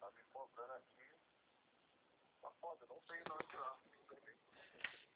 Tá me cobrando aqui. Tá foda, não tem não aqui lá.